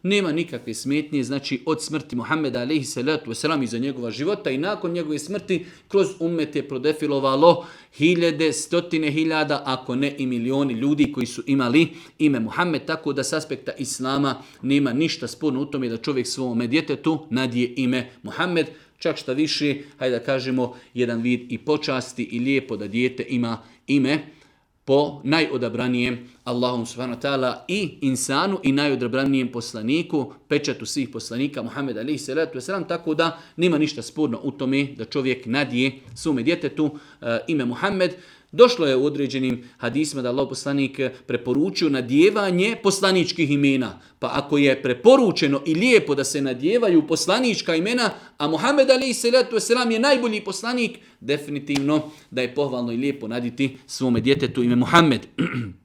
nema nikakve smetnje, znači od smrti Muhammeda alejhi salatu vesselam iza njegova života i nakon njegove smrti kroz ummet je prodefilovalo hiljade, stotine hiljada, ako ne i milioni ljudi koji su imali ime Muhammed, tako da s aspekta islama nema ništa sporno u tome da čovjek svome djetetu nadije ime Muhammed, čak šta više, hajde da kažemo, jedan vid i počasti i lijepo da dijete ima ime po najodabranijem Allahom subhanahu wa ta'ala i insanu i najodabranijem poslaniku, pečatu svih poslanika Muhammed alejhi salatu vesselam, tako da nema ništa sporno u tome da čovjek nadije svome djetetu ime Muhammed. Došlo je u određenim hadisima da Allah poslanik preporučio nadjevanje poslaničkih imena. Pa ako je preporučeno i lijepo da se nadjevaju poslanička imena, a Muhammed alejhi salatu vesselam je najbolji poslanik, definitivno da je pohvalno i lijepo naditi svome djetetu ime Muhammed.